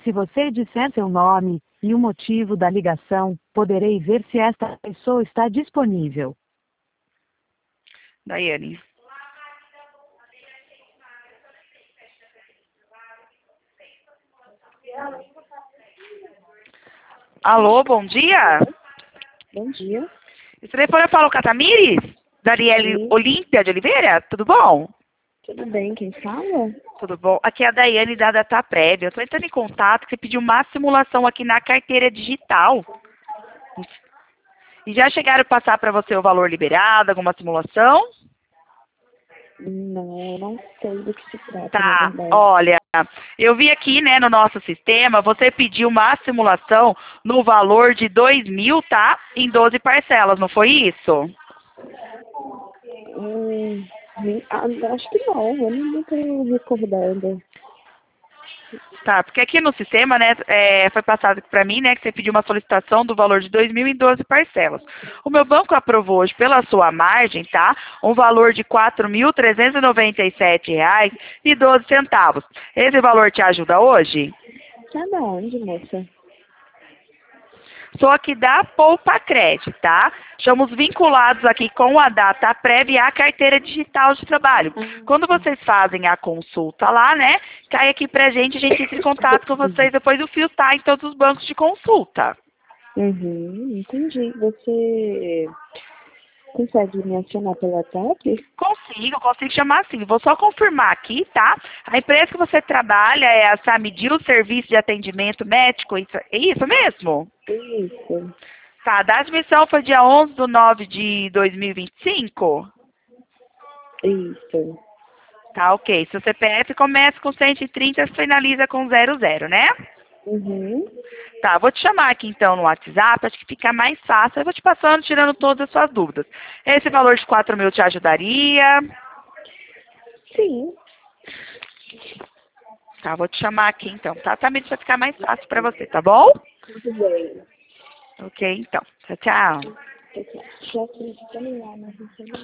Se você disser seu nome e o motivo da ligação, poderei ver se esta pessoa está disponível. Daiane. Alô, bom dia. Bom dia. Esse telefone fala o Catamires? Dariele Sim. Olímpia de Oliveira? Tudo bom? Tudo bem? Quem fala? Tudo bom. Aqui é a Daiane da Dataprévia. Eu estou entrando em contato que você pediu uma simulação aqui na carteira digital. E já chegaram a passar para você o valor liberado, alguma simulação? Não, eu não sei do que se trata, Tá, na verdade. olha, eu vi aqui, né, no nosso sistema, você pediu uma simulação no valor de 2.000, tá? Em 12 parcelas, não foi isso? Acho que não, eu não estou recordando. Tá, porque aqui no sistema, né, foi passado para mim, né, que você pediu uma solicitação do valor de 2.000 em 12 parcelas. O meu banco aprovou hoje, pela sua margem, tá, um valor de R$ 4.397,12. Esse valor te ajuda hoje? Tá da onde, moça? Sou aqui da Poupa Crédito, tá? Estamos vinculados aqui com a Dataprévia e a carteira digital de trabalho. Quando vocês fazem a consulta lá, né, cai aqui pra gente, a gente entra em contato com vocês, depois o fio tá em todos os bancos de consulta. Entendi. Você consegue me acionar pelo WhatsApp? Consigo chamar assim. Vou só confirmar aqui, tá? A empresa que você trabalha é a Samidil Serviço de Atendimento Médico, é isso mesmo? Isso. Tá, a admissão foi dia 11/9/2025? Isso. Tá, ok. Seu CPF começa com 130 e finaliza com 00, né? Tá, vou te chamar aqui então no WhatsApp, acho que fica mais fácil. Eu vou te passando, tirando todas as suas dúvidas. Esse valor de 4.000 te ajudaria? Sim. Tá, vou te chamar aqui então, tá? Também vai ficar mais fácil pra você, tá bom? Tudo bem. Ok, então. Tchau, tchau. Já fiz, lá, mas não sei.